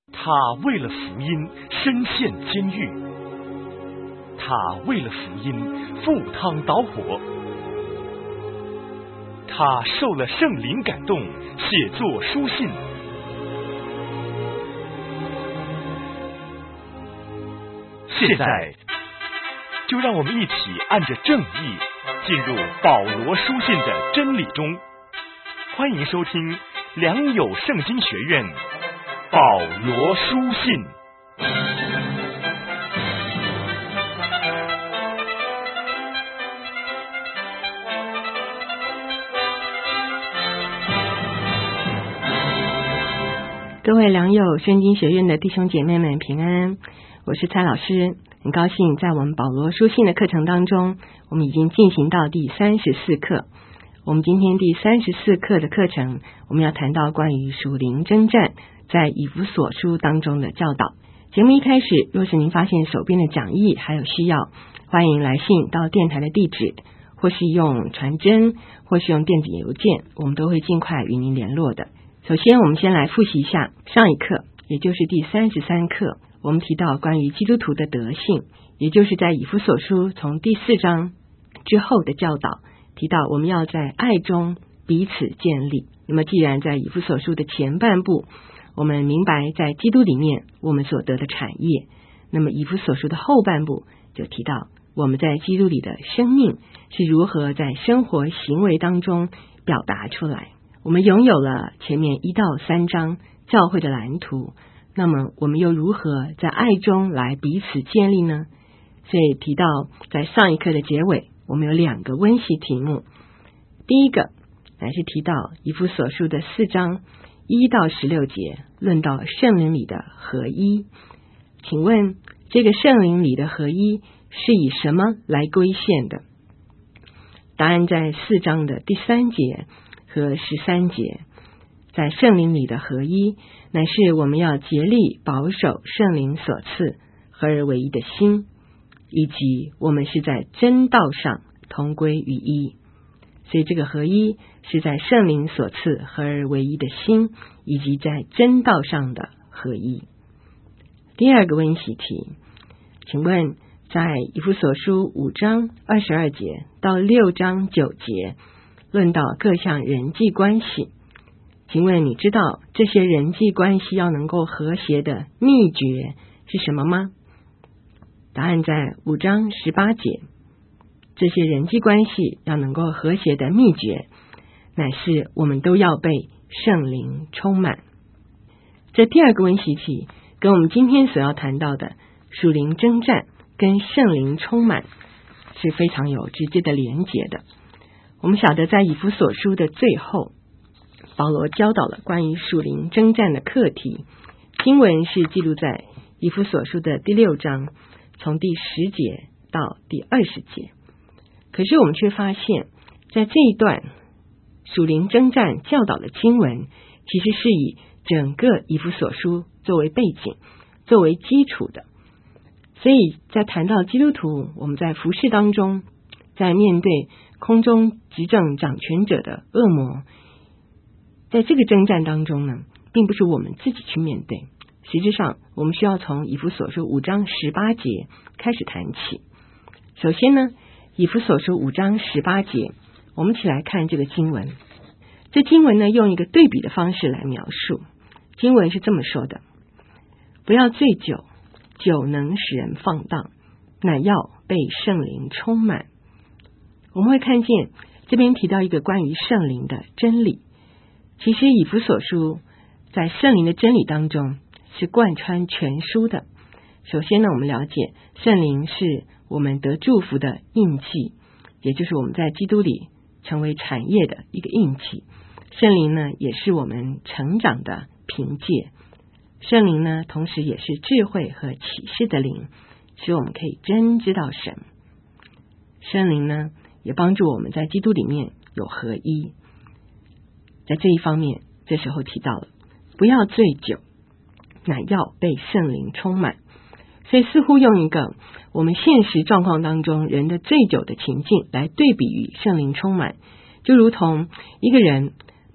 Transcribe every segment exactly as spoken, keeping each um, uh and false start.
他为了福音身陷监狱，他为了福音赴汤蹈火，他受了圣灵感动，写作书信。现在就让我们一起按着正义进入保罗书信的真理中。欢迎收听良友圣经学院保罗书信。 各位良友圣经学院的弟兄姐妹们平安，我是蔡老师，很高兴在我们保罗书信的课程当中，我们已经进行到第三十四课。我们今天第三十四课的课程，我们要谈到关于属灵征战在以弗所书当中的教导。节目一开始，若是您发现手边的讲义还有需要，欢迎来信到电台的地址，或是用传真，或是用电子邮件，我们都会尽快与您联络的。首先我们先来复习一下上一课，也就是第三十三课，我们提到关于基督徒的德性，也就是在以弗所书从第四章之后的教导，提到我们要在爱中彼此建立。那么既然在以弗所书的前半部我们明白在基督里面我们所得的产业，那么以弗所书的后半部就提到我们在基督里的生命是如何在生活行为当中表达出来。我们拥有了前面一到三章教会的蓝图，那么我们又如何在爱中来彼此建立呢？所以提到在上一课的结尾，我们有两个温习题目。第一个乃是提到以弗所书的四章一到十六节，论到圣灵里的合一。请问这个圣灵里的合一是以什么来规限的？答案在四章的第三节和十三节。在圣灵里的合一，乃是我们要竭力保守圣灵所赐合而为一的心，以及我们是在真道上同归于一。所以这个合一是在圣灵所赐合而为一的心，以及在真道上的合一。第二个温习题，请问在以弗所书五章二十二节到六章九节，论到各项人际关系，请问你知道这些人际关系要能够和谐的秘诀是什么吗？答案在五章十八节。这些人际关系要能够和谐的秘诀，乃是我们都要被圣灵充满。这第二个温习题跟我们今天所要谈到的属灵征战跟圣灵充满是非常有直接的连结的。我们晓得在以弗所书的最后，保罗教导了关于属灵征战的课题，经文是记录在以弗所书的第六章，从第十节到第二十节。可是我们却发现，在这一段属灵征战教导的经文，其实是以整个以弗所书作为背景，作为基础的。所以在谈到基督徒，我们在服事当中，在面对空中执政掌权者的恶魔，在这个征战当中呢，并不是我们自己去面对，实质上我们需要从以弗所书五章十八节开始谈起。首先呢，以弗所书五章十八节，我们一起来看这个经文。这经文呢，用一个对比的方式来描述。经文是这么说的：不要醉酒，酒能使人放荡，乃要被圣灵充满。我们会看见这边提到一个关于圣灵的真理。其实以弗所书在圣灵的真理当中是贯穿全书的。首先呢，我们了解圣灵是我们得祝福的印记，也就是我们在基督里成为产业的一个印记。圣灵呢，也是我们成长的凭借。圣灵呢，同时也是智慧和启示的灵，使我们可以真知道神。圣灵呢，也帮助我们在基督里面有合一。在这一方面，这时候提到了不要醉酒，乃要被圣灵充满。所以似乎用一个我们现实状况当中人的醉酒的情境来对比于圣灵充满，就如同一个人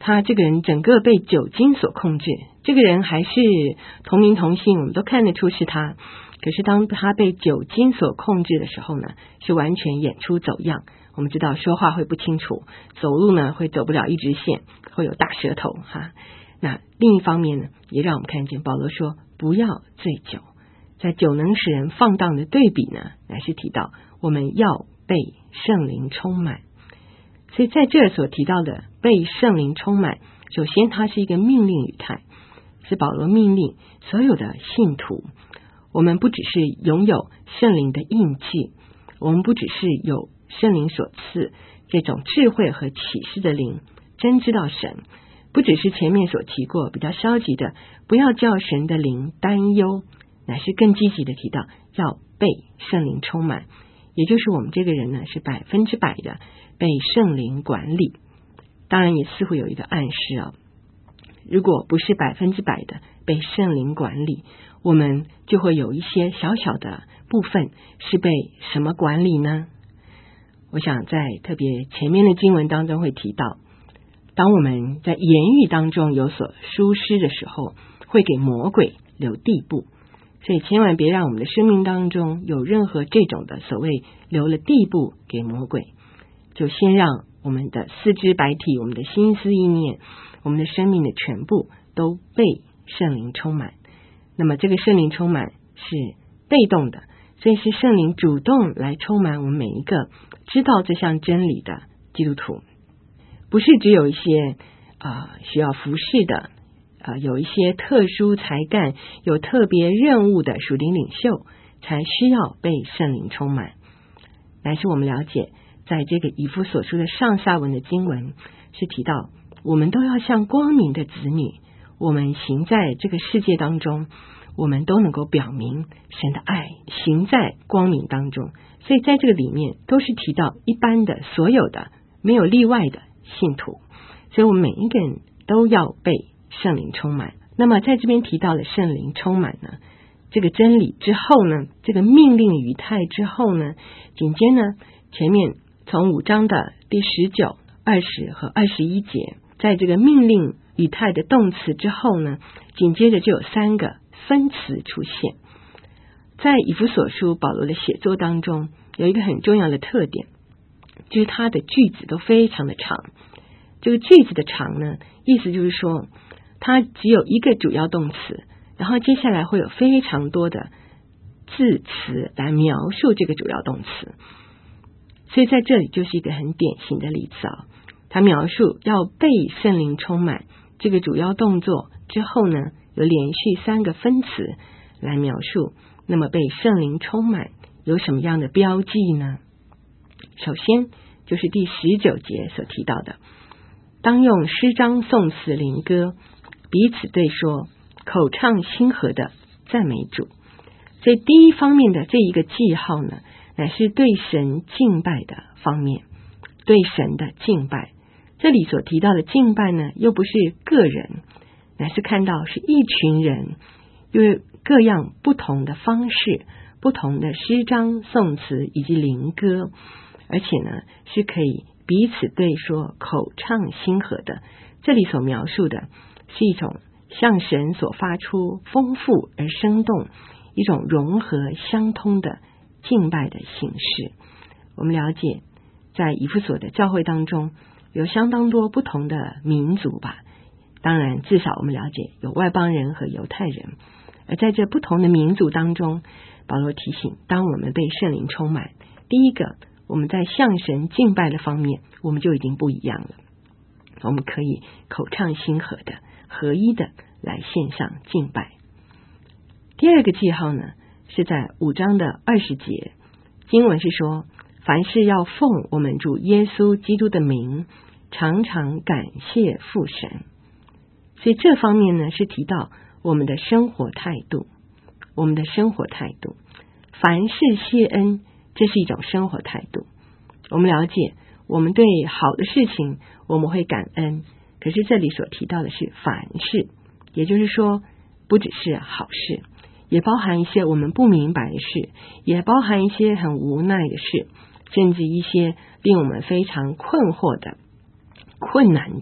他这个人整个被酒精所控制，这个人还是同名同姓，我们都看得出是他。可是当他被酒精所控制的时候呢，是完全演出走样。我们知道说话会不清楚，走路呢会走不了一直线，会有大舌头哈。那另一方面呢，也让我们看见保罗说不要醉酒，在酒能使人放荡的对比呢，乃是提到我们要被圣灵充满。所以在这所提到的被圣灵充满，首先它是一个命令语态，是保罗命令所有的信徒，我们不只是拥有圣灵的印记，我们不只是有圣灵所赐这种智慧和启示的灵，真知道神，不只是前面所提过比较消极的不要叫神的灵担忧，乃是更积极的提到要被圣灵充满，也就是我们这个人呢是百分之百的被圣灵管理。当然也似乎有一个暗示啊，如果不是百分之百的被圣灵管理，我们就会有一些小小的部分是被什么管理呢？我想在特别前面的经文当中会提到，当我们在言语当中有所疏失的时候，会给魔鬼留地步，所以千万别让我们的生命当中有任何这种的所谓留了地步给魔鬼，就先让我们的四肢百体，我们的心思意念，我们的生命的全部都被圣灵充满。那么这个圣灵充满是被动的，所以是圣灵主动来充满我们每一个知道这项真理的基督徒，不是只有一些啊、呃、需要服侍的啊、呃、有一些特殊才干有特别任务的属灵领袖才需要被圣灵充满，乃是我们了解在这个以弗所书的上下文的经文是提到我们都要像光明的子女，我们行在这个世界当中，我们都能够表明神的爱，行在光明当中。所以在这个里面都是提到一般的所有的没有例外的信徒，所以我们每一个人都要被圣灵充满。那么在这边提到了圣灵充满呢，这个真理之后呢，这个命令语态之后呢，紧接呢前面从五章的第十九、二十和二十一节，在这个命令语态的动词之后呢，紧接着就有三个分词出现。在以弗所书保罗的写作当中，有一个很重要的特点，就是他的句子都非常的长。这个句子的长呢，意思就是说它只有一个主要动词，然后接下来会有非常多的字词来描述这个主要动词。所以在这里就是一个很典型的例子啊，他描述要被圣灵充满这个主要动作之后呢，有连续三个分词来描述，那么被圣灵充满有什么样的标记呢？首先就是第十九节所提到的，当用诗章、颂词、灵歌彼此对说，口唱心和的赞美主。所以第一方面的这一个记号呢，乃是对神敬拜的方面，对神的敬拜。这里所提到的敬拜呢，又不是个人，乃是看到是一群人，用各样不同的方式，不同的诗章、颂词以及灵歌，而且呢是可以彼此对说，口唱心和的。这里所描述的是一种向神所发出丰富而生动，一种融合相通的敬拜的形式。我们了解在以弗所的教会当中有相当多不同的民族吧，当然至少我们了解有外邦人和犹太人，而在这不同的民族当中，保罗提醒，当我们被圣灵充满，第一个我们在向神敬拜的方面我们就已经不一样了，我们可以口唱心和的合一的来献上敬拜。第二个记号呢，是在五章的二十节，经文是说，凡事要奉我们主耶稣基督的名，常常感谢父神。所以这方面呢，是提到我们的生活态度，我们的生活态度，凡事谢恩，这是一种生活态度。我们了解，我们对好的事情我们会感恩，可是这里所提到的是凡事，也就是说不只是好事，也包含一些我们不明白的事，也包含一些很无奈的事，甚至一些令我们非常困惑的、困难的，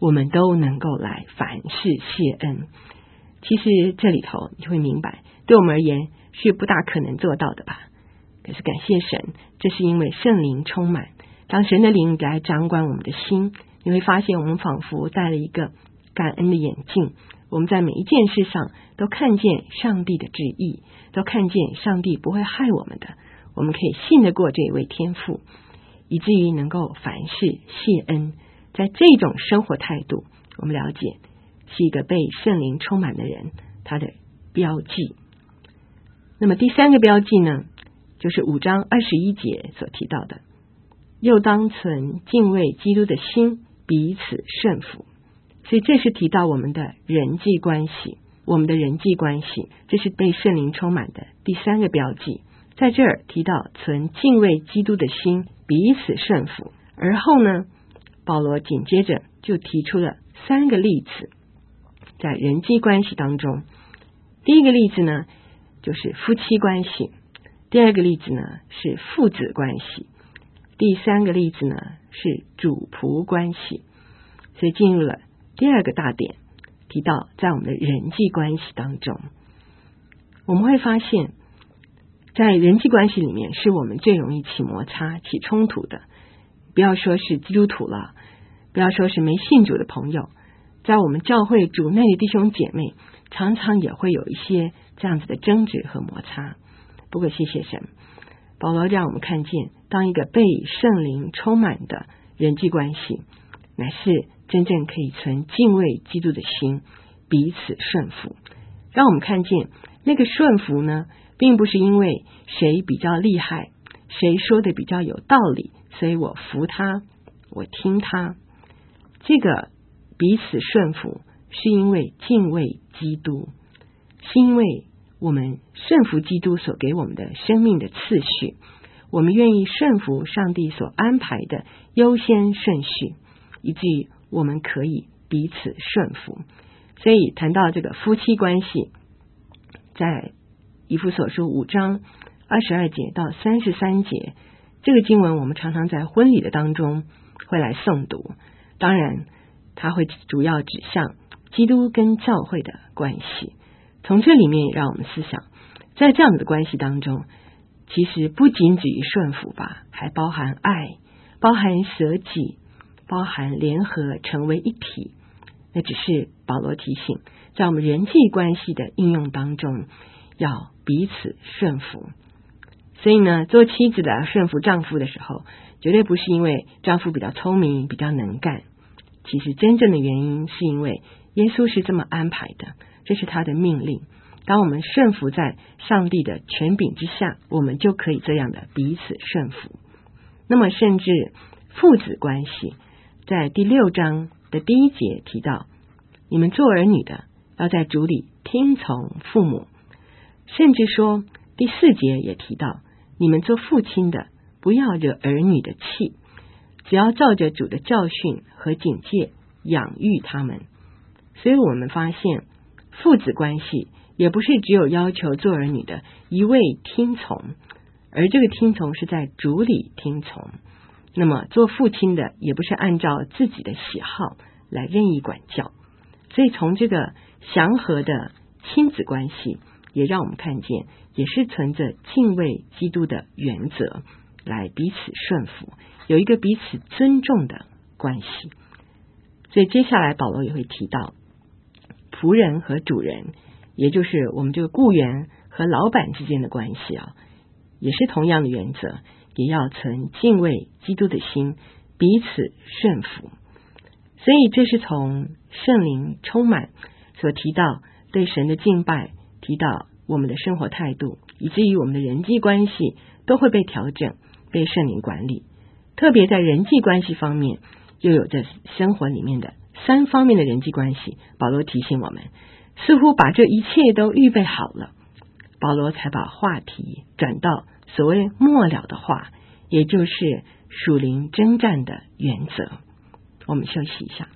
我们都能够来凡事谢恩。其实这里头你会明白，对我们而言是不大可能做到的吧？可是感谢神，这是因为圣灵充满。当神的灵来掌管我们的心，你会发现我们仿佛戴了一个感恩的眼镜，我们在每一件事上都看见上帝的旨意，都看见上帝不会害我们的，我们可以信得过这一位天父，以至于能够凡事谢恩。在这种生活态度，我们了解是一个被圣灵充满的人他的标记。那么第三个标记呢，就是五章二十一节所提到的，又当存敬畏基督的心，彼此顺服。所以这是提到我们的人际关系，我们的人际关系，这是被圣灵充满的第三个标记。在这儿提到存敬畏基督的心，彼此顺服。而后呢，保罗紧接着就提出了三个例子，在人际关系当中，第一个例子呢就是夫妻关系，第二个例子呢是父子关系，第三个例子呢是主仆关系。所以进入了第二个大点，提到在我们的人际关系当中，我们会发现在人际关系里面是我们最容易起摩擦起冲突的。不要说是基督徒了，不要说是没信主的朋友，在我们教会主内的弟兄姐妹常常也会有一些这样子的争执和摩擦。不过谢谢神，保罗让我们看见，当一个被圣灵充满的人际关系，乃是真正可以存敬畏基督的心，彼此顺服。让我们看见那个顺服呢，并不是因为谁比较厉害，谁说的比较有道理，所以我服他，我听他。这个彼此顺服是因为敬畏基督，是因为我们顺服基督所给我们的生命的次序，我们愿意顺服上帝所安排的优先顺序，以至于我们可以彼此顺服。所以谈到这个夫妻关系，在以弗所书五章二十二节到三十三节，这个经文我们常常在婚礼的当中会来诵读。当然它会主要指向基督跟教会的关系。从这里面让我们思想，在这样的关系当中，其实不仅止于顺服吧，还包含爱，包含舍己，包含联合成为一体。那只是保罗提醒，在我们人际关系的应用当中要彼此顺服。所以呢，做妻子的顺服丈夫的时候，绝对不是因为丈夫比较聪明比较能干，其实真正的原因是因为耶稣是这么安排的，这是他的命令。当我们顺服在上帝的权柄之下，我们就可以这样的彼此顺服。那么甚至父子关系，在第六章的第一节提到，你们做儿女的要在主里听从父母。甚至说第四节也提到，你们做父亲的不要惹儿女的气，只要照着主的教训和警戒养育他们。所以我们发现父子关系也不是只有要求做儿女的一味听从，而这个听从是在主里听从。那么做父亲的也不是按照自己的喜好来任意管教。所以从这个祥和的亲子关系，也让我们看见也是存着敬畏基督的原则来彼此顺服，有一个彼此尊重的关系。所以接下来保罗也会提到仆人和主人，也就是我们这个雇员和老板之间的关系啊，也是同样的原则，也要存敬畏基督的心，彼此顺服。所以这是从圣灵充满所提到对神的敬拜，提到我们的生活态度，以至于我们的人际关系都会被调整，被圣灵管理。特别在人际关系方面，又有着生活里面的三方面的人际关系。保罗提醒我们，似乎把这一切都预备好了，保罗才把话题转到所谓末了的话，也就是属灵征战的原则。我们休息一下。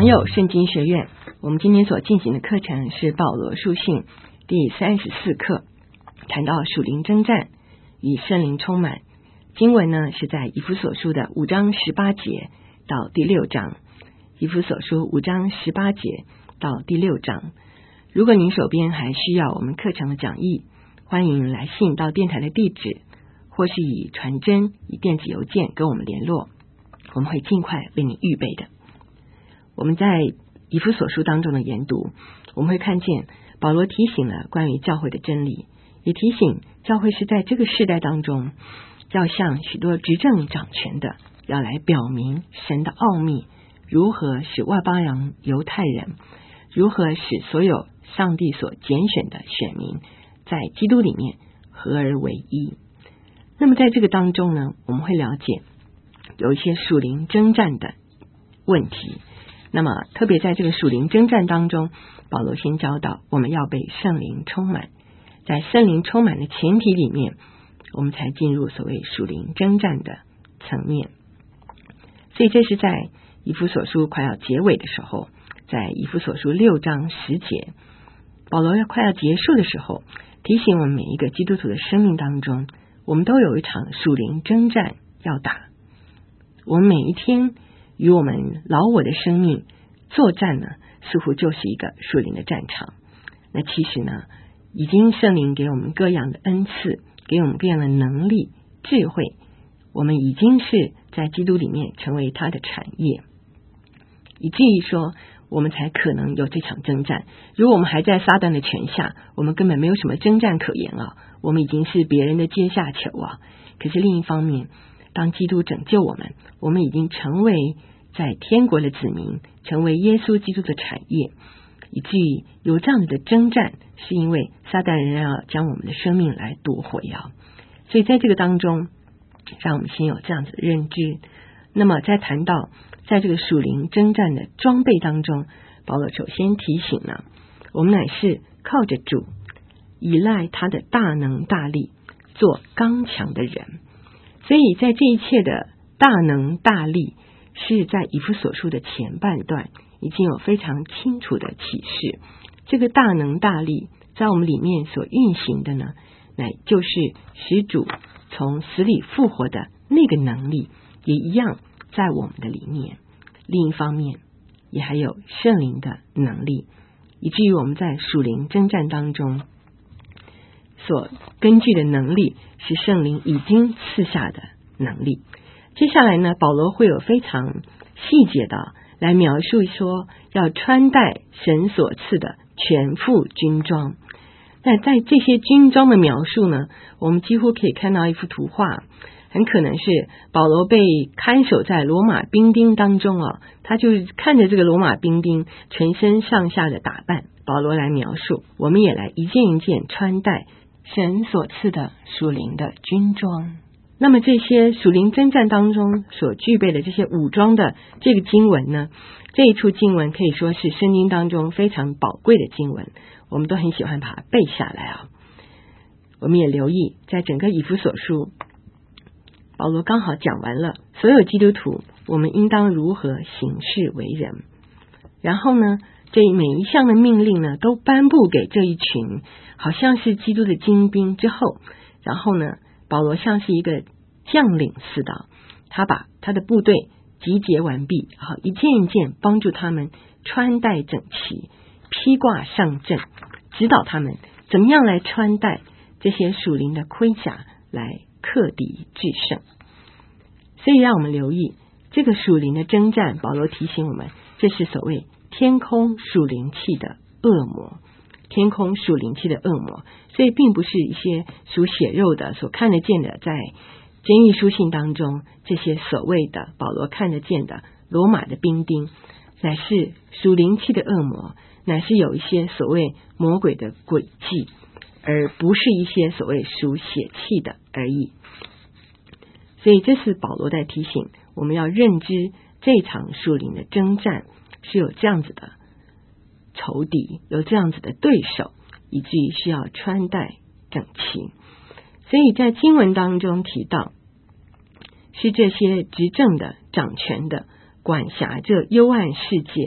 良友圣经学院，我们今天所进行的课程是保罗书信第三十四课，谈到属灵征战与圣灵充满。经文呢是在以弗所书的五章十八节到第六章，以弗所书五章十八节到第六章。如果您手边还需要我们课程的讲义，欢迎来信到电台的地址，或是以传真、以电子邮件跟我们联络，我们会尽快为你预备的。我们在以弗所书当中的研读，我们会看见保罗提醒了关于教会的真理，也提醒教会是在这个世代当中要向许多执政掌权的，要来表明神的奥秘，如何使外邦人、犹太人，如何使所有上帝所拣选的选民在基督里面合而为一。那么在这个当中呢，我们会了解有一些属灵征战的问题。那么特别在这个属灵征战当中，保罗先教导我们要被圣灵充满，在圣灵充满的前提里面，我们才进入所谓属灵征战的层面。所以这是在以弗所书快要结尾的时候，在以弗所书六章十节，保罗要快要结束的时候，提醒我们每一个基督徒的生命当中，我们都有一场属灵征战要打。我们每一天与我们老我的生命作战呢，似乎就是一个属灵的战场。那其实呢，已经圣灵给我们各样的恩赐，给我们各样的能力、智慧，我们已经是在基督里面成为他的产业，以至于说我们才可能有这场征战。如果我们还在撒旦的权下，我们根本没有什么征战可言啊，我们已经是别人的阶下囚啊。可是另一方面，当基督拯救我们，我们已经成为在天国的子民，成为耶稣基督的产业，以至于有这样子的征战，是因为撒旦人要将我们的生命来夺回啊。所以在这个当中，让我们先有这样子的认知。那么在谈到在这个属灵征战的装备当中，保罗首先提醒了我们乃是靠着主，依赖他的大能大力，做刚强的人。所以在这一切的大能大力，是在以弗所书的前半段已经有非常清楚的启示。这个大能大力在我们里面所运行的呢，乃就是使主从死里复活的那个能力，也一样在我们的里面。另一方面，也还有圣灵的能力，以至于我们在属灵征战当中所根据的能力，是圣灵已经赐下的能力。接下来呢，保罗会有非常细节的来描述说，要穿戴神所赐的全副军装。那在这些军装的描述呢，我们几乎可以看到一幅图画，很可能是保罗被看守在罗马兵丁当中啊，他就是看着这个罗马兵丁全身上下的打扮，保罗来描述，我们也来一件一件穿戴神所赐的属灵的军装。那么这些属灵征战当中所具备的这些武装的这个经文呢，这一处经文可以说是圣经当中非常宝贵的经文，我们都很喜欢把它背下来啊。我们也留意，在整个以弗所书，保罗刚好讲完了所有基督徒我们应当如何行事为人，然后呢，这每一项的命令呢都颁布给这一群好像是基督的精兵之后，然后呢，保罗像是一个将领似的，他把他的部队集结完毕，好一件一件帮助他们穿戴整齐，披挂上阵，指导他们怎么样来穿戴这些属灵的盔甲，来克敌制胜。所以让我们留意这个属灵的征战，保罗提醒我们，这是所谓天空属灵气的恶魔，天空属灵气的恶魔。所以并不是一些属血肉的所看得见的，在监狱书信当中这些所谓的保罗看得见的罗马的兵丁，乃是属灵气的恶魔，乃是有一些所谓魔鬼的诡计，而不是一些所谓属血气的而已。所以这是保罗在提醒我们要认知这场属灵的征战是有这样子的仇敌，有这样子的对手，以至于需要穿戴整齐。所以在经文当中提到，是这些执政的、掌权的、管辖这幽暗世界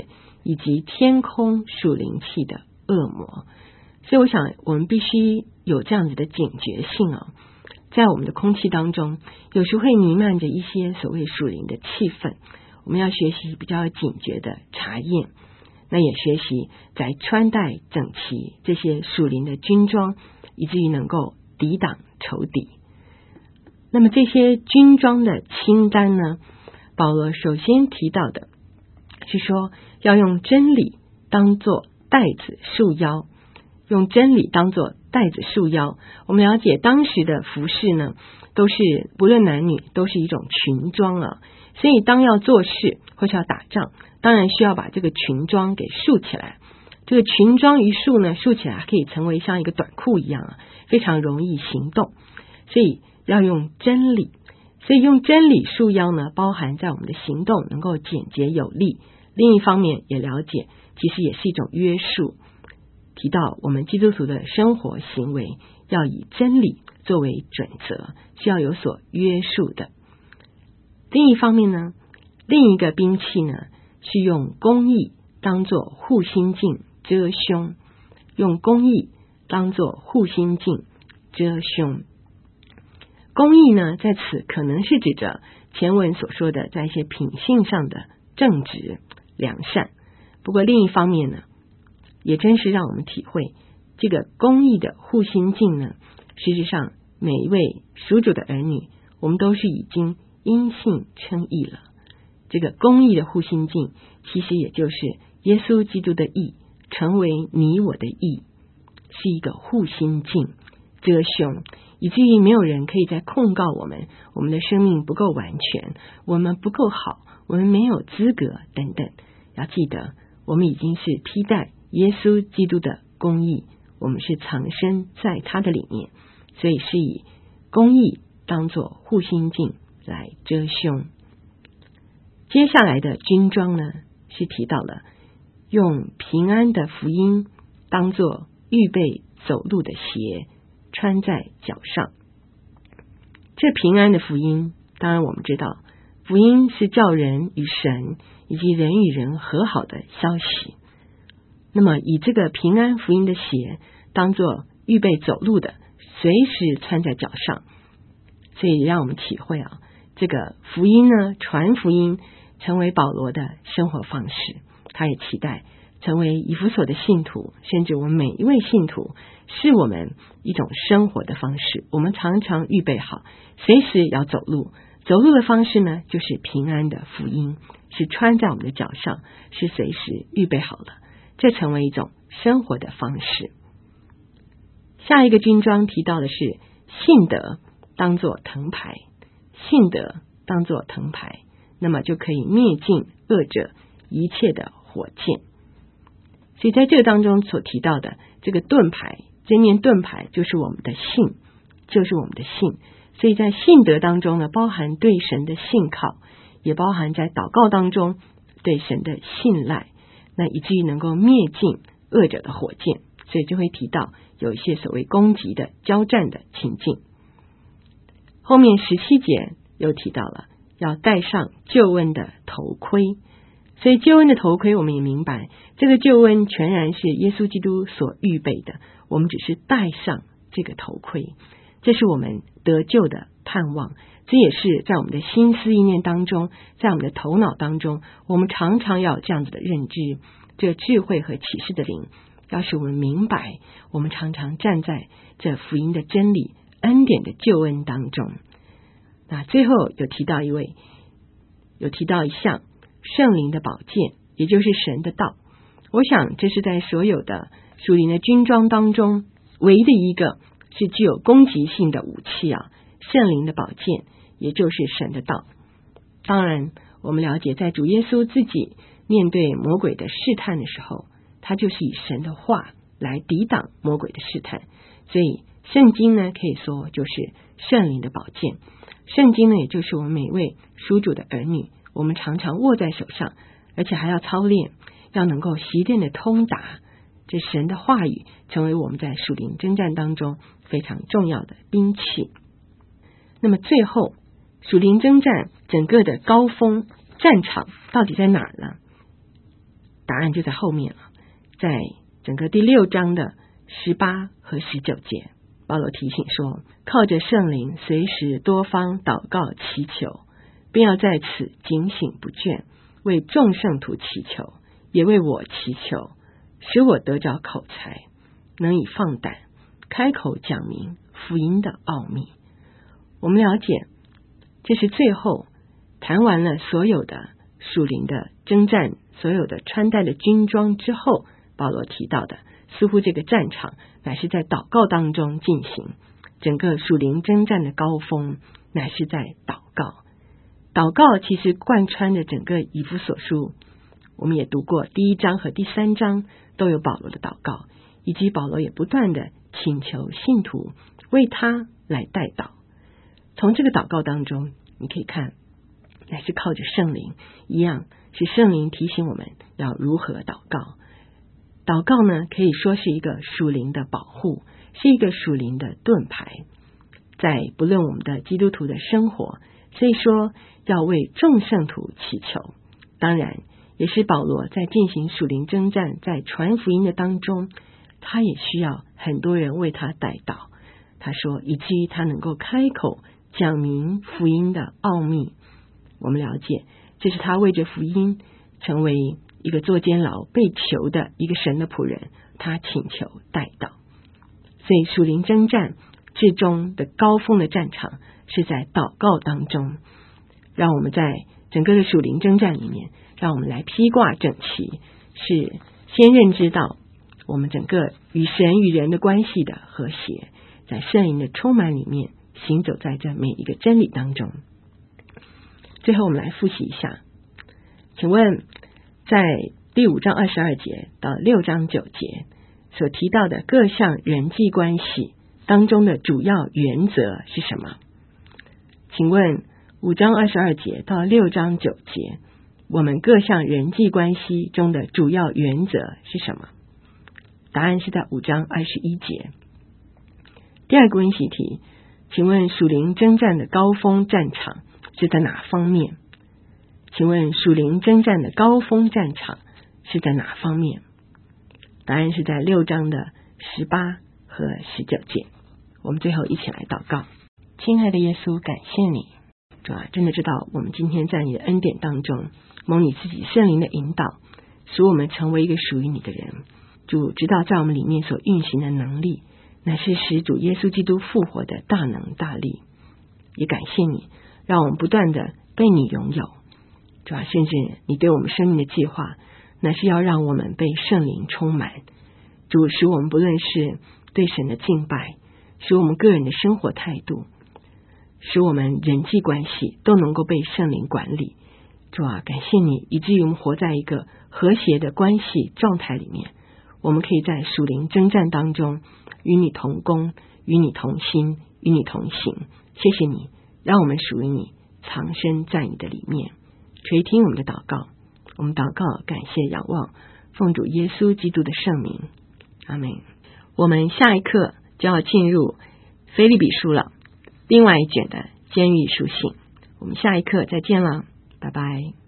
以及天空属灵气的恶魔。所以我想我们必须有这样子的警觉性啊、哦，在我们的空气当中有时会弥漫着一些所谓属灵的气氛，我们要学习比较警觉的查验，那也学习在穿戴整齐这些属灵的军装，以至于能够抵挡仇敌。那么这些军装的清单呢，保罗首先提到的是说要用真理当作带子束腰，用真理当作带子束腰。我们了解当时的服饰呢，都是不论男女都是一种裙装啊，所以当要做事或是要打仗，当然需要把这个裙装给束起来。这个裙装一束呢，束起来可以成为像一个短裤一样啊，非常容易行动。所以要用真理，所以用真理束腰呢，包含在我们的行动能够简洁有力。另一方面也了解，其实也是一种约束。提到我们基督徒的生活行为要以真理作为准则，是要有所约束的。另一方面呢，另一个兵器呢，是用公义当作护心镜遮胸，用公义当作护心镜遮胸。公义呢，在此可能是指着前文所说的在一些品性上的正直良善。不过另一方面呢，也真是让我们体会这个公义的护心镜呢，实际上每一位属主的儿女，我们都是已经因信称义了。这个公义的护心镜其实也就是耶稣基督的义成为你我的义，是一个护心镜遮胸，以至于没有人可以再控告我们，我们的生命不够完全，我们不够好，我们没有资格等等。要记得我们已经是披戴耶稣基督的公义，我们是藏身在他的里面，所以是以公义当作护心镜来遮胸。接下来的军装呢，是提到了用平安的福音当作预备走路的鞋穿在脚上。这平安的福音，当然我们知道福音是叫人与神以及人与人和好的消息。那么以这个平安福音的鞋当作预备走路的，随时穿在脚上，所以让我们体会啊，这个福音呢，传福音成为保罗的生活方式。他也期待成为以弗所的信徒，甚至我们每一位信徒，是我们一种生活的方式。我们常常预备好，随时要走路。走路的方式呢，就是平安的福音，是穿在我们的脚上，是随时预备好了。这成为一种生活的方式。下一个军装提到的是信德当作藤牌，信德当作藤牌，那么就可以灭尽恶者一切的火箭。所以在这个当中所提到的这个盾牌，这面盾牌就是我们的信，就是我们的信。所以在信德当中呢，包含对神的信靠，也包含在祷告当中对神的信赖，那以至于能够灭尽恶者的火箭。所以就会提到有一些所谓攻击的交战的情境。后面十七节又提到了要戴上救恩的头盔。所以救恩的头盔，我们也明白这个救恩全然是耶稣基督所预备的，我们只是戴上这个头盔，这是我们得救的盼望。这也是在我们的心思意念当中，在我们的头脑当中，我们常常要有这样子的认知，这个智慧和启示的灵要使我们明白，我们常常站在这福音的真理恩典的救恩当中。那最后有提到一位有提到一项圣灵的宝剑，也就是神的道。我想这是在所有的属灵的军装当中唯一的一个是具有攻击性的武器啊，圣灵的宝剑也就是神的道。当然我们了解在主耶稣自己面对魔鬼的试探的时候，他就是以神的话来抵挡魔鬼的试探。所以圣经呢，可以说就是圣灵的宝剑。圣经呢，也就是我们每位属主的儿女，我们常常握在手上，而且还要操练，要能够习练的通达。这神的话语成为我们在属灵征战当中非常重要的兵器。那么最后，属灵征战整个的高峰战场到底在哪儿呢？ 答案就在后面了，在整个第六章的十八和十九节，保罗提醒说，靠着圣灵随时多方祷告祈求，并要在此警醒不倦，为众圣徒祈求，也为我祈求，使我得着口才，能以放胆开口讲明福音的奥秘。我们了解，这是最后谈完了所有的属灵的征战，所有的穿戴的军装之后，保罗提到的，似乎这个战场乃是在祷告当中进行，整个属灵征战的高峰乃是在祷告。祷告其实贯穿着整个以弗所书，我们也读过第一章和第三章都有保罗的祷告，以及保罗也不断的请求信徒为他来代祷。从这个祷告当中，你可以看，乃是靠着圣灵，一样是圣灵提醒我们要如何祷告。祷告呢，可以说是一个属灵的保护，是一个属灵的盾牌，在不论我们的基督徒的生活，所以说要为众圣徒祈求。当然也是保罗在进行属灵征战，在传福音的当中，他也需要很多人为他代祷。他说以至于他能够开口讲明福音的奥秘。我们了解，这是他为着福音成为一个坐监牢被囚的一个神的仆人，他请求代祷。所以属灵征战最终的高峰的战场是在祷告当中。让我们在整个的属灵征战里面，让我们来披挂整齐，是先认知到我们整个与神与人的关系的和谐，在圣灵的充满里面行走在这每一个真理当中。最后我们来复习一下，请问在第五章二十二节到六章九节所提到的各项人际关系当中的主要原则是什么？请问五章二十二节到六章九节，我们各项人际关系中的主要原则是什么？答案是在五章二十一节。第二个温习题，请问属灵征战的高峰战场是在哪方面？请问属灵征战的高峰战场是在哪方面？答案是在六章的十八和十九节。我们最后一起来祷告。亲爱的耶稣，感谢你，主啊，真的知道我们今天在你的恩典当中，蒙你自己圣灵的引导，使我们成为一个属于你的人。主知道在我们里面所运行的能力，乃是使主耶稣基督复活的大能大力。也感谢你，让我们不断的被你拥有。主啊，甚至你对我们生命的计划，乃是要让我们被圣灵充满。主，使我们不论是对神的敬拜，使我们个人的生活态度，使我们人际关系都能够被圣灵管理。主啊，感谢你，以至于我们活在一个和谐的关系状态里面，我们可以在属灵征战当中与你同工，与你同心，与你同行。谢谢你，让我们属于你，藏身在你的里面。垂听我们的祷告，我们祷告感谢仰望，奉主耶稣基督的圣名，阿们。我们下一课就要进入腓立比书了，另外一卷的监狱书信。我们下一课再见了，拜拜。